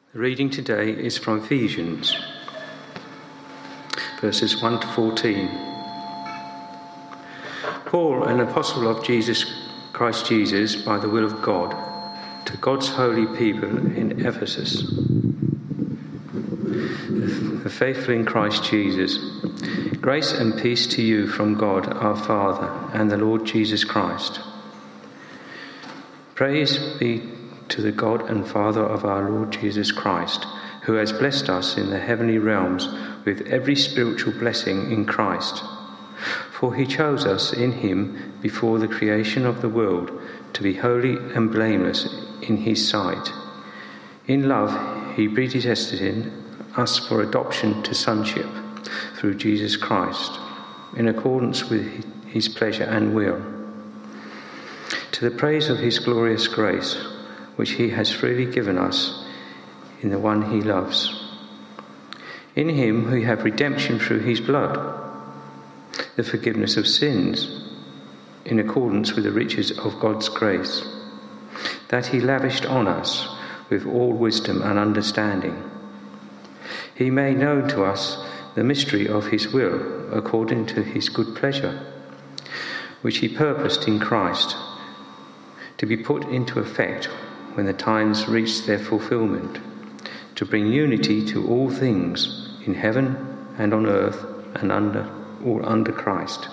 The reading today is from Ephesians, verses 1 to 14. Paul, an apostle of Christ Jesus, by the will of God, to God's holy people in Ephesus, the faithful in Christ Jesus, grace and peace to you from God our Father and the Lord Jesus Christ. Praise be to the God and Father of our Lord Jesus Christ, who has blessed us in the heavenly realms with every spiritual blessing in Christ. For he chose us in him before the creation of the world to be holy and blameless in his sight. In love he predestined us for adoption to sonship through Jesus Christ, in accordance with his pleasure and will, to the praise of his glorious grace, which he has freely given us in the one he loves. In him we have redemption through his blood, the forgiveness of sins, in accordance with the riches of God's grace, that he lavished on us with all wisdom and understanding. He made known to us the mystery of his will, according to his good pleasure, which he purposed in Christ, to be put into effect when the times reach their fulfillment, to bring unity to all things in heaven and on earth and under Christ.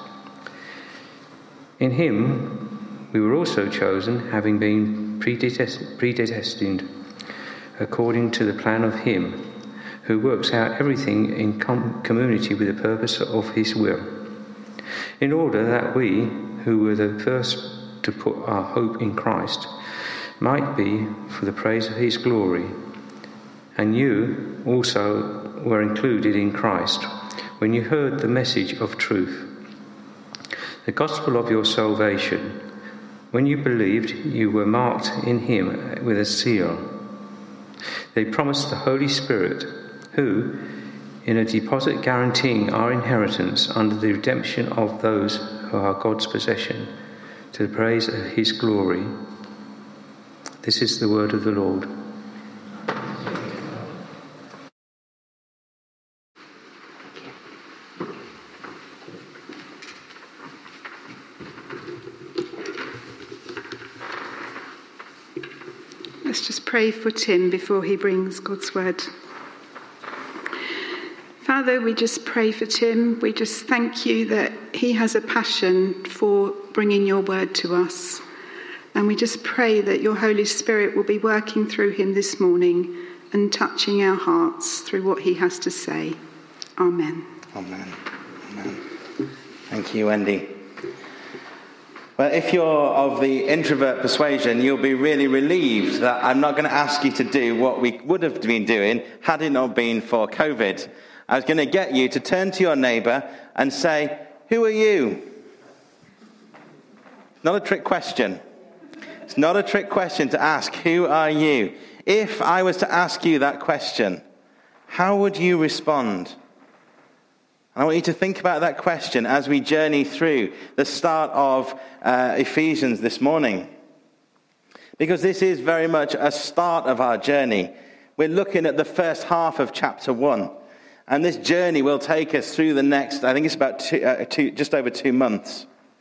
In him we were also chosen, having been predestined according to the plan of him who works out everything in community with the purpose of his will, in order that we, who were the first to put our hope in Christ, might be for the praise of his glory. And you also were included in Christ when you heard the message of truth, the gospel of your salvation. When you believed, you were marked in him with a seal. They promised the Holy Spirit, who, in a deposit guaranteeing our inheritance under the redemption of those who are God's possession, to the praise of his glory. This is the word of the Lord. Let's just pray for Tim before he brings God's word. Father, we just pray for Tim. We just thank you that he has a passion for bringing your word to us. And we just pray that your Holy Spirit will be working through him this morning and touching our hearts through what he has to say. Amen. Amen. Amen. Thank you, Wendy. Well, if you're of the introvert persuasion, you'll be really relieved that I'm not going to ask you to do what we would have been doing had it not been for COVID. I was going to get you to turn to your neighbour and say, "Who are you?" Not a trick question. It's not a trick question to ask, "Who are you?" If I was to ask you that question, how would you respond? I want you to think about that question as we journey through the start of Ephesians this morning. Because this is very much a start of our journey. We're looking at the first half of chapter 1. And this journey will take us through the next, I think it's about just over 2 months.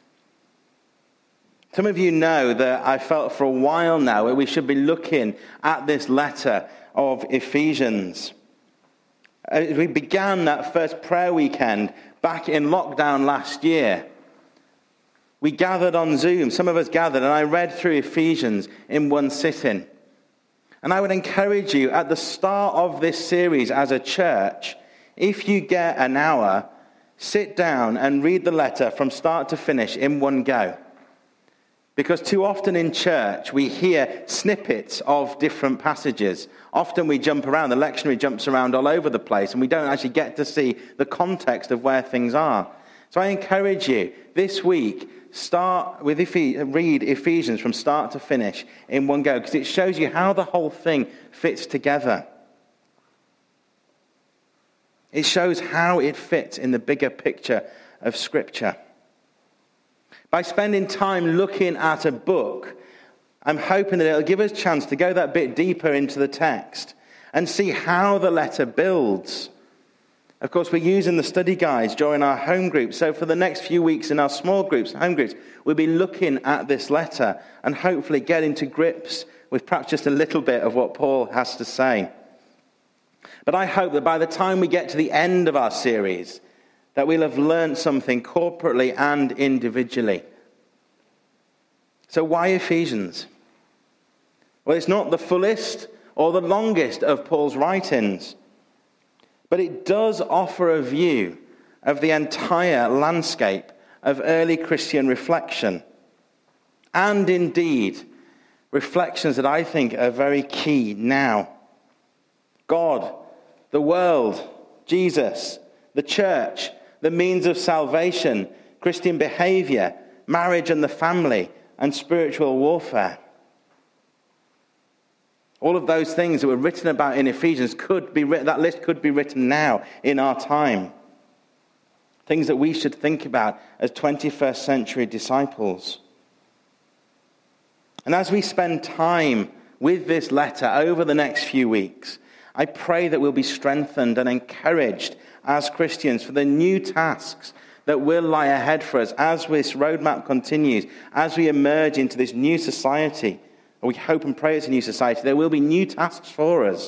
Some of you know that I felt for a while now that we should be looking at this letter of Ephesians. We began that first prayer weekend back in lockdown last year. We gathered on Zoom. Some of us gathered, and I read through Ephesians in one sitting. And I would encourage you at the start of this series as a church, if you get an hour, sit down and read the letter from start to finish in one go. Because too often in church, we hear snippets of different passages. Often we jump around, the lectionary jumps around all over the place, and we don't actually get to see the context of where things are. So I encourage you, this week, read Ephesians from start to finish in one go, because it shows you how the whole thing fits together. It shows how it fits in the bigger picture of Scripture. By spending time looking at a book, I'm hoping that it'll give us a chance to go that bit deeper into the text and see how the letter builds. Of course, we're using the study guides during our home groups. So for the next few weeks in our small groups, home groups, we'll be looking at this letter and hopefully getting to grips with perhaps just a little bit of what Paul has to say. But I hope that by the time we get to the end of our series, that we'll have learned something corporately and individually. So why Ephesians? Well, it's not the fullest or the longest of Paul's writings, but it does offer a view of the entire landscape of early Christian reflection. And indeed, reflections that I think are very key now. God, the world, Jesus, the church, the means of salvation, Christian behavior, marriage and the family, and spiritual warfare. All of those things that were written about in Ephesians could be written, that list could be written now in our time. Things that we should think about as 21st century disciples. And as we spend time with this letter over the next few weeks, I pray that we'll be strengthened and encouraged as Christians for the new tasks that will lie ahead for us as this roadmap continues, as we emerge into this new society. We hope and pray it's a new society. There will be new tasks for us.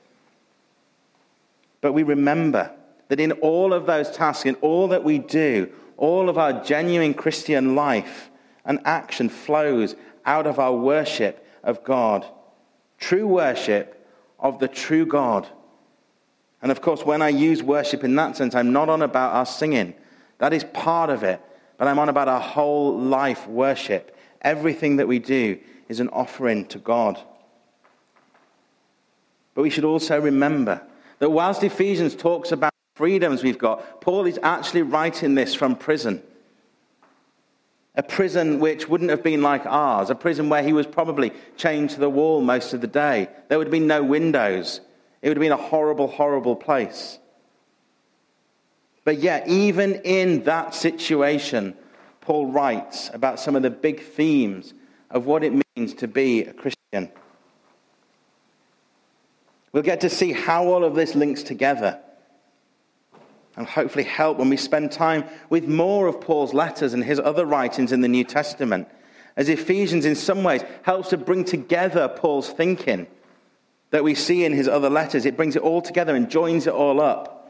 But we remember that in all of those tasks, in all that we do, all of our genuine Christian life and action flows out of our worship of God. True worship of the true God. And of course, when I use worship in that sense, I'm not on about our singing. That is part of it. But I'm on about our whole life worship. Everything that we do is an offering to God. But we should also remember that whilst Ephesians talks about freedoms we've got, Paul is actually writing this from prison. A prison which wouldn't have been like ours, a prison where he was probably chained to the wall most of the day. There would have been no windows. It would have been a horrible, horrible place. But yet, even in that situation, Paul writes about some of the big themes of what it means to be a Christian. We'll get to see how all of this links together and hopefully help when we spend time with more of Paul's letters and his other writings in the New Testament, as Ephesians in some ways helps to bring together Paul's thinking that we see in his other letters. It brings it all together and joins it all up.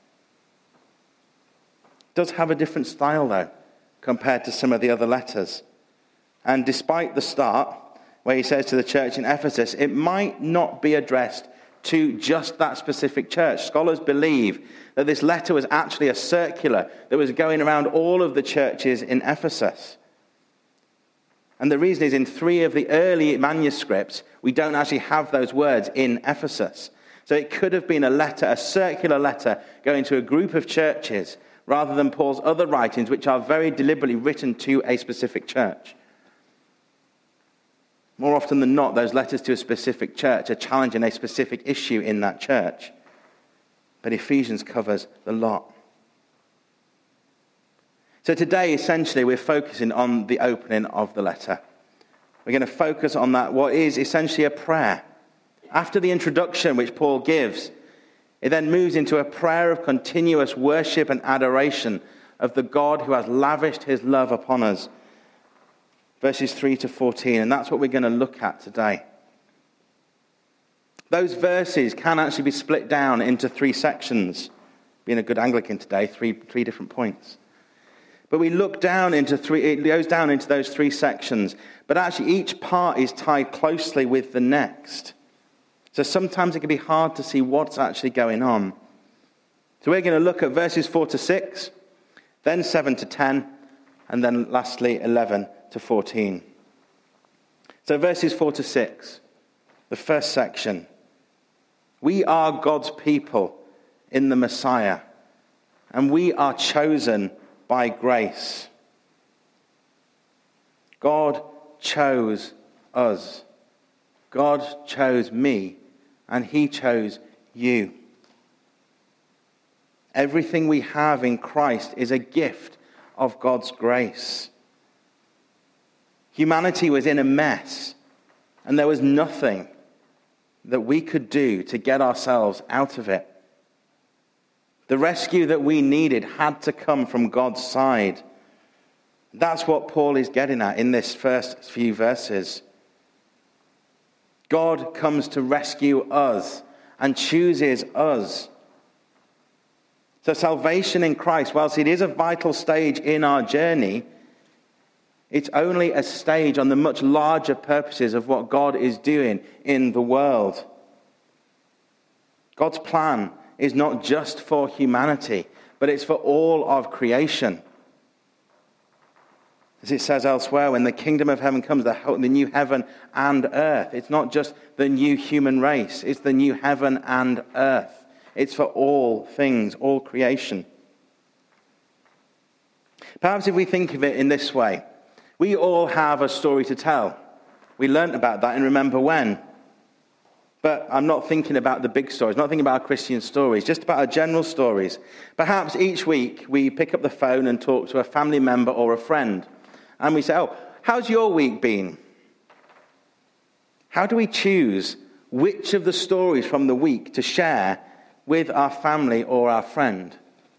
It does have a different style, though, compared to some of the other letters. And despite the start, where he says to the church in Ephesus, it might not be addressed to just that specific church. Scholars believe that this letter was actually a circular that was going around all of the churches in Ephesus. And the reason is, in 3 of the early manuscripts, we don't actually have those words in Ephesus. So it could have been a letter, a circular letter, going to a group of churches, rather than Paul's other writings, which are very deliberately written to a specific church. More often than not, those letters to a specific church are challenging a specific issue in that church. But Ephesians covers the lot. So today, essentially, we're focusing on the opening of the letter. We're going to focus on that, what is essentially a prayer. After the introduction which Paul gives, it then moves into a prayer of continuous worship and adoration of the God who has lavished his love upon us. Verses 3 to 14, and that's what we're going to look at today. Those verses can actually be split down into 3 sections. Being a good Anglican today, three different points. But we look down into it goes down into those 3 sections, but actually each part is tied closely with the next. So sometimes it can be hard to see what's actually going on. So we're going to look at verses 4 to 6, then 7 to 10, and then lastly 11 to 14. So verses 4 to 6, the first section. We are God's people in the Messiah, and we are chosen by grace. God chose us. God chose me, and he chose you. Everything we have in Christ is a gift of God's grace. Humanity was in a mess, and there was nothing that we could do to get ourselves out of it. The rescue that we needed had to come from God's side. That's what Paul is getting at in this first few verses. God comes to rescue us and chooses us. So salvation in Christ, whilst it is a vital stage in our journey, it's only a stage on the much larger purposes of what God is doing in the world. God's plan is not just for humanity, but it's for all of creation. As it says elsewhere, when the kingdom of heaven comes, the new heaven and earth. It's not just the new human race, it's the new heaven and earth. It's for all things, all creation. Perhaps if we think of it in this way, we all have a story to tell. We learnt about that in Remember When. But I'm not thinking about the big stories, not thinking about our Christian stories, just about our general stories. Perhaps each week we pick up the phone and talk to a family member or a friend. And we say, how's your week been? How do we choose which of the stories from the week to share with our family or our friend?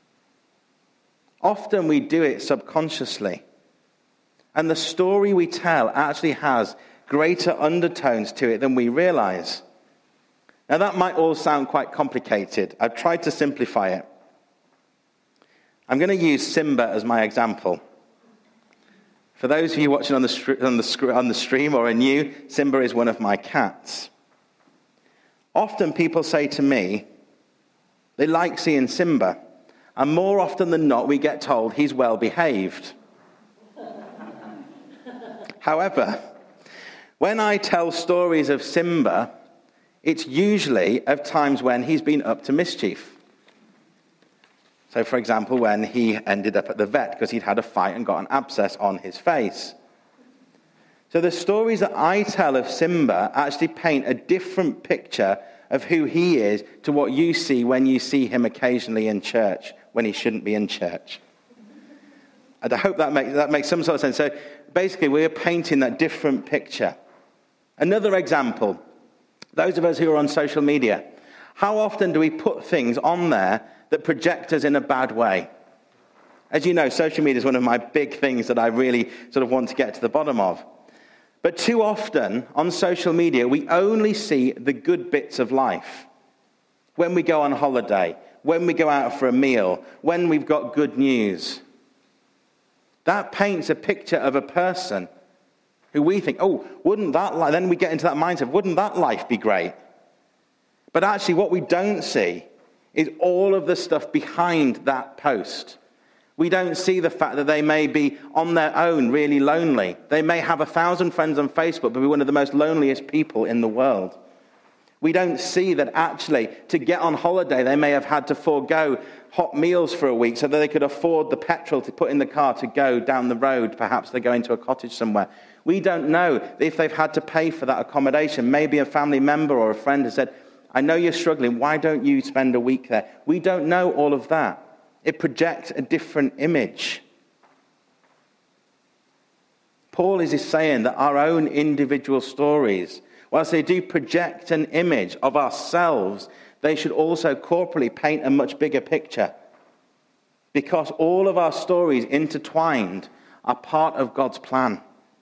Often we do it subconsciously. And the story we tell actually has greater undertones to it than we realize. Now that might all sound quite complicated. I've tried to simplify it. I'm going to use Simba as my example. For those of you watching on the stream or are new, Simba is one of my cats. Often people say to me, they like seeing Simba, and more often than not we get told he's well behaved. However, when I tell stories of Simba, it's usually of times when he's been up to mischief. So, for example, when he ended up at the vet because he'd had a fight and got an abscess on his face. So the stories that I tell of Simba actually paint a different picture of who he is to what you see when you see him occasionally in church, when he shouldn't be in church. And I hope that makes some sort of sense. So basically, we're painting that different picture. Another example, those of us who are on social media, how often do we put things on there that project us in a bad way? As you know, social media is one of my big things that I really sort of want to get to the bottom of. But too often on social media, we only see the good bits of life. When we go on holiday, when we go out for a meal, when we've got good news. That paints a picture of a person who we think, wouldn't that life, then we get into that mindset, wouldn't that life be great? But actually what we don't see is all of the stuff behind that post. We don't see the fact that they may be on their own really lonely. They may have 1,000 friends on Facebook, but be one of the most loneliest people in the world. We don't see that actually to get on holiday, they may have had to forego hot meals for a week so that they could afford the petrol to put in the car to go down the road. Perhaps they go into a cottage somewhere. We don't know if they've had to pay for that accommodation. Maybe a family member or a friend has said, I know you're struggling, why don't you spend a week there? We don't know all of that. It projects a different image. Paul is saying that our own individual stories, whilst they do project an image of ourselves, they should also corporately paint a much bigger picture. Because all of our stories intertwined are part of God's plan.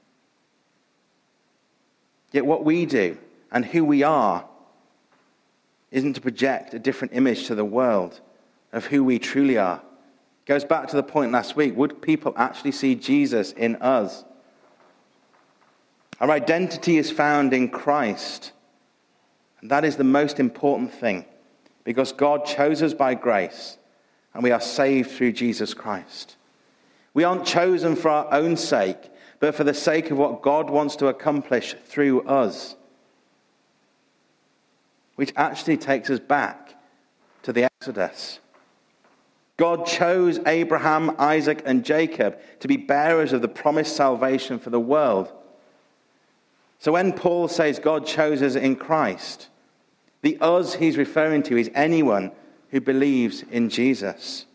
Yet what we do and who we are isn't to project a different image to the world of who we truly are. It goes back to the point last week. Would people actually see Jesus in us? Our identity is found in Christ. And that is the most important thing. Because God chose us by grace. And we are saved through Jesus Christ. We aren't chosen for our own sake, but for the sake of what God wants to accomplish through us. Which actually takes us back to the Exodus. God chose Abraham, Isaac, and Jacob to be bearers of the promised salvation for the world. So when Paul says God chose us in Christ, the us he's referring to is anyone who believes in Jesus.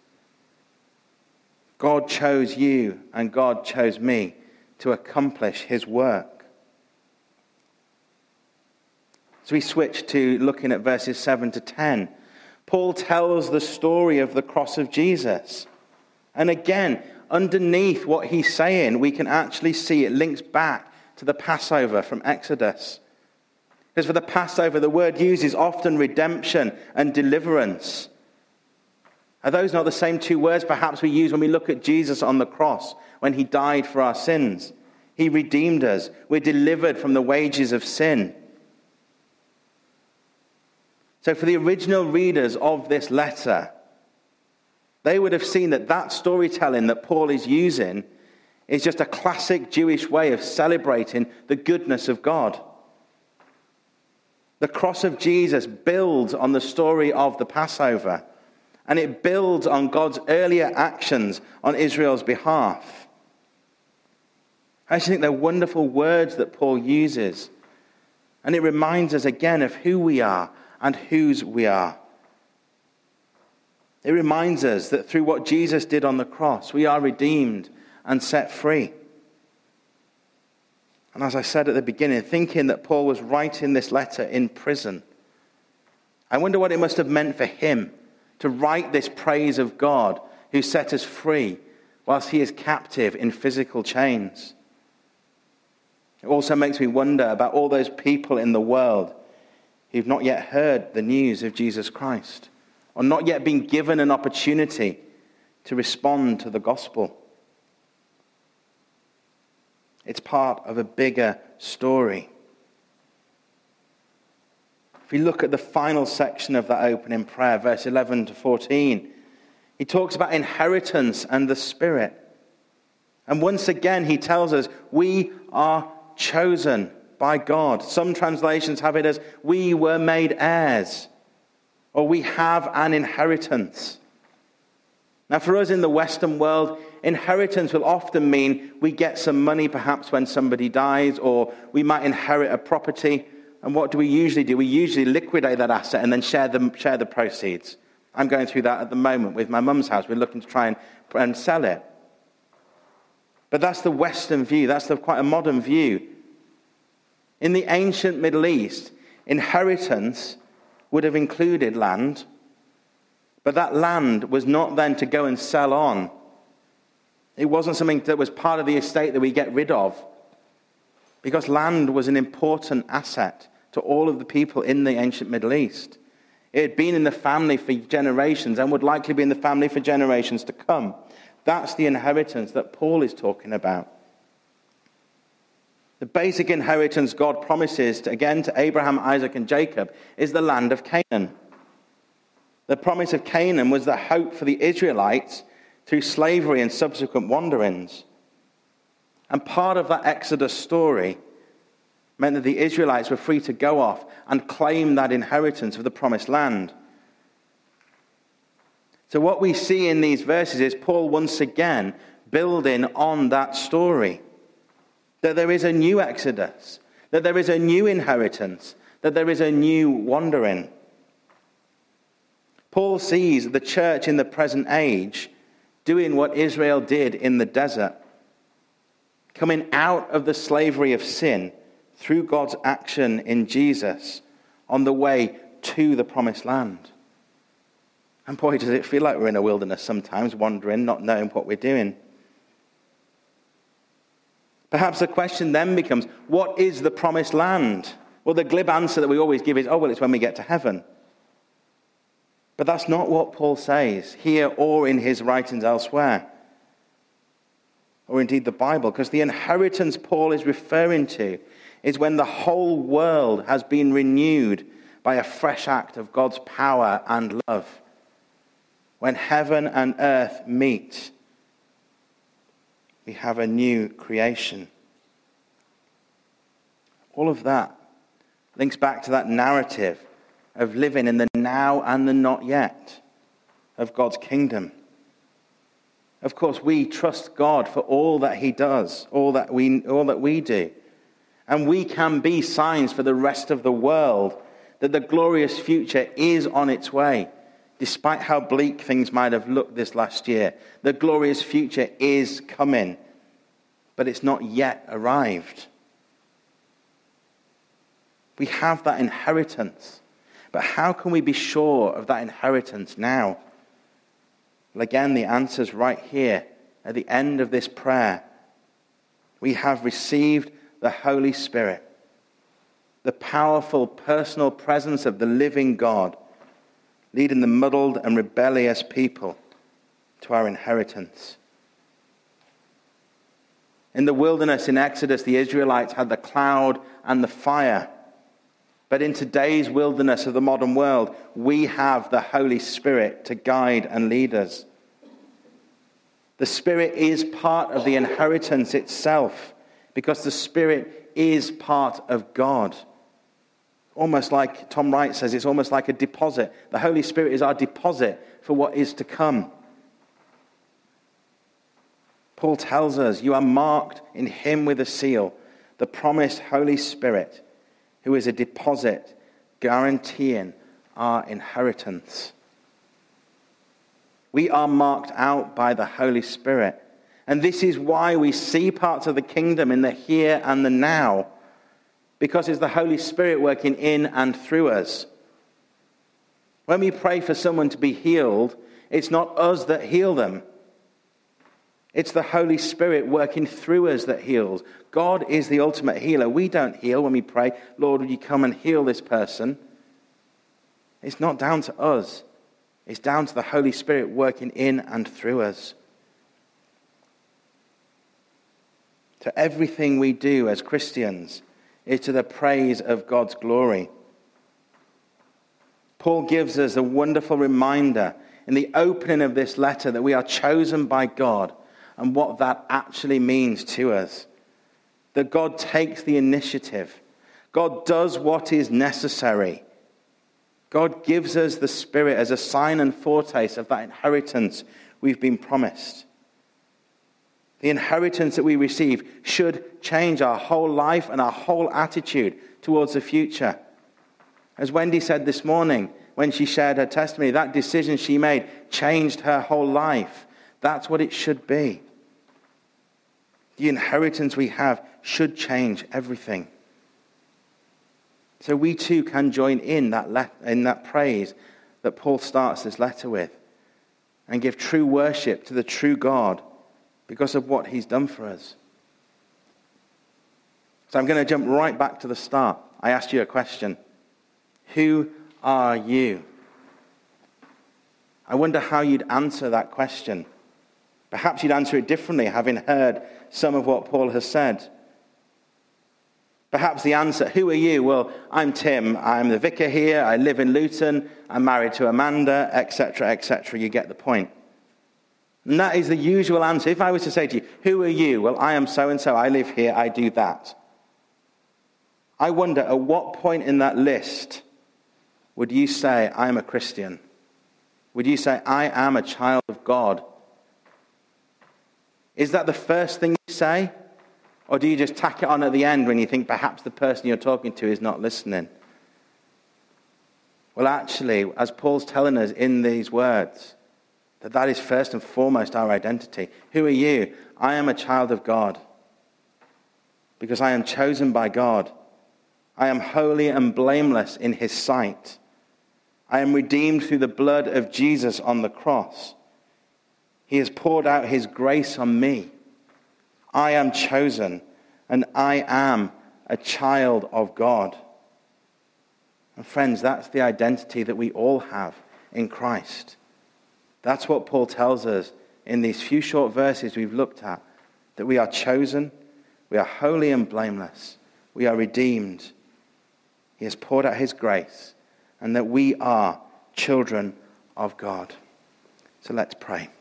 God chose you and God chose me to accomplish his work. As we switch to looking at verses 7 to 10, Paul tells the story of the cross of Jesus. And again, underneath what he's saying, we can actually see it links back to the Passover from Exodus. Because for the Passover, the word used is often redemption and deliverance. Are those not the same two words perhaps we use when we look at Jesus on the cross, when he died for our sins? He redeemed us. We're delivered from the wages of sin. So for the original readers of this letter, they would have seen that storytelling that Paul is using is just a classic Jewish way of celebrating the goodness of God. The cross of Jesus builds on the story of the Passover, and it builds on God's earlier actions on Israel's behalf. I actually think they're wonderful words that Paul uses, and it reminds us again of who we are and whose we are. It reminds us that through what Jesus did on the cross, we are redeemed and set free. And as I said at the beginning, thinking that Paul was writing this letter in prison, I wonder what it must have meant for him to write this praise of God who set us free whilst he is captive in physical chains. It also makes me wonder about all those people in the world who've not yet heard the news of Jesus Christ, or not yet been given an opportunity to respond to the gospel. It's part of a bigger story. If we look at the final section of that opening prayer, verse 11 to 14, he talks about inheritance and the Spirit. And once again, he tells us we are chosen by God. Some translations have it as we were made heirs, or we have an inheritance. Now, for us in the Western world, inheritance will often mean we get some money perhaps when somebody dies, or we might inherit a property. And what do? We usually liquidate that asset and then share the proceeds. I'm going through that at the moment with my mum's house. We're looking to try and sell it. But that's the Western view. That's quite a modern view. In the ancient Middle East, inheritance would have included land, but that land was not then to go and sell on. It wasn't something that was part of the estate that we get rid of, because land was an important asset to all of the people in the ancient Middle East. It had been in the family for generations and would likely be in the family for generations to come. That's the inheritance that Paul is talking about. The basic inheritance God promises to Abraham, Isaac, and Jacob is the land of Canaan. The promise of Canaan was the hope for the Israelites through slavery and subsequent wanderings. And part of that Exodus story meant that the Israelites were free to go off and claim that inheritance of the promised land. So what we see in these verses is Paul once again building on that story. That there is a new Exodus, that there is a new inheritance, that there is a new wandering. Paul sees the church in the present age doing what Israel did in the desert, coming out of the slavery of sin through God's action in Jesus on the way to the promised land. And boy, does it feel like we're in a wilderness sometimes, wandering, not knowing what we're doing. Perhaps the question then becomes, what is the promised land? Well, the glib answer that we always give is, it's when we get to heaven. But that's not what Paul says here or in his writings elsewhere, or indeed the Bible, because the inheritance Paul is referring to is when the whole world has been renewed by a fresh act of God's power and love. When heaven and earth meet, we have a new creation. All of that links back to that narrative of living in the now and the not yet of God's kingdom. Of course, we trust God for all that he does, all that we do. And we can be signs for the rest of the world that the glorious future is on its way. Despite how bleak things might have looked this last year, the glorious future is coming, but it's not yet arrived. We have that inheritance. But how can we be sure of that inheritance now? Well, again, the answer's right here at the end of this prayer. We have received the Holy Spirit, the powerful personal presence of the living God, leading the muddled and rebellious people to our inheritance. In the wilderness in Exodus, the Israelites had the cloud and the fire. But in today's wilderness of the modern world, we have the Holy Spirit to guide and lead us. The Spirit is part of the inheritance itself, because the Spirit is part of God. Almost like Tom Wright says, it's almost like a deposit. The Holy Spirit is our deposit for what is to come. Paul tells us, you are marked in him with a seal, the promised Holy Spirit, who is a deposit guaranteeing our inheritance. We are marked out by the Holy Spirit. And this is why we see parts of the kingdom in the here and the now, because it's the Holy Spirit working in and through us. When we pray for someone to be healed, it's not us that heal them. It's the Holy Spirit working through us that heals. God is the ultimate healer. We don't heal when we pray, Lord, would you come and heal this person? It's not down to us. It's down to the Holy Spirit working in and through us. So everything we do as Christians is to the praise of God's glory. Paul gives us a wonderful reminder in the opening of this letter that we are chosen by God and what that actually means to us. That God takes the initiative. God does what is necessary. God gives us the Spirit as a sign and foretaste of that inheritance we've been promised. The inheritance that we receive should change our whole life and our whole attitude towards the future. As Wendy said this morning when she shared her testimony, that decision she made changed her whole life. That's what it should be. The inheritance we have should change everything. So we too can join in that praise that Paul starts this letter with and give true worship to the true God because of what he's done for us. So I'm going to jump right back to the start. I asked you a question. Who are you? I wonder how you'd answer that question. Perhaps you'd answer it differently, having heard some of what Paul has said. Perhaps the answer, who are you? Well, I'm Tim. I'm the vicar here. I live in Luton. I'm married to Amanda, etc., etc. You get the point. And that is the usual answer. If I was to say to you, who are you? Well, I am so-and-so. I live here. I do that. I wonder at what point in that list would you say, I am a Christian? Would you say, I am a child of God? Is that the first thing you say? Or do you just tack it on at the end when you think perhaps the person you're talking to is not listening? Well, actually, as Paul's telling us in these words, that is first and foremost our identity. Who are you? I am a child of God because I am chosen by God. I am holy and blameless in his sight. I am redeemed through the blood of Jesus on the cross. He has poured out his grace on me. I am chosen, and I am a child of God. And friends, that's the identity that we all have in Christ. That's what Paul tells us in these few short verses we've looked at, that we are chosen, we are holy and blameless, we are redeemed. He has poured out his grace, and that we are children of God. So let's pray.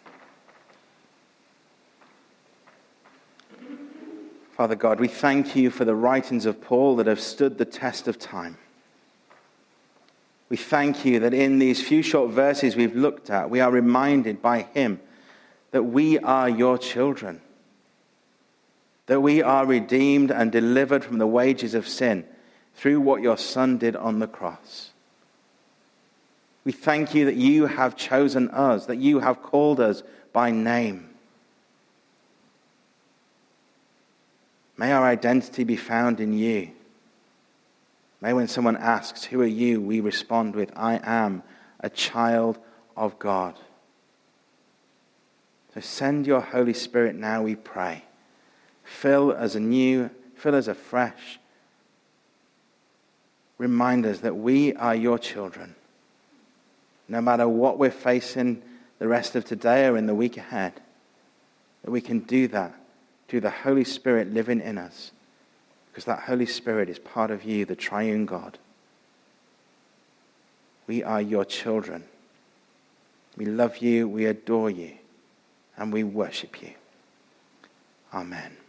Father God, we thank you for the writings of Paul that have stood the test of time. We thank you that in these few short verses we've looked at, we are reminded by him that we are your children, that we are redeemed and delivered from the wages of sin through what your Son did on the cross. We thank you that you have chosen us, that you have called us by name. May our identity be found in you. May when someone asks, "Who are you?" we respond with, "I am a child of God." So send your Holy Spirit now, we pray. Fill us anew, fill us afresh. Remind us that we are your children. No matter what we're facing the rest of today or in the week ahead, that we can do that through the Holy Spirit living in us. Because that Holy Spirit is part of you, the triune God. We are your children. We love you, we adore you, and we worship you. Amen.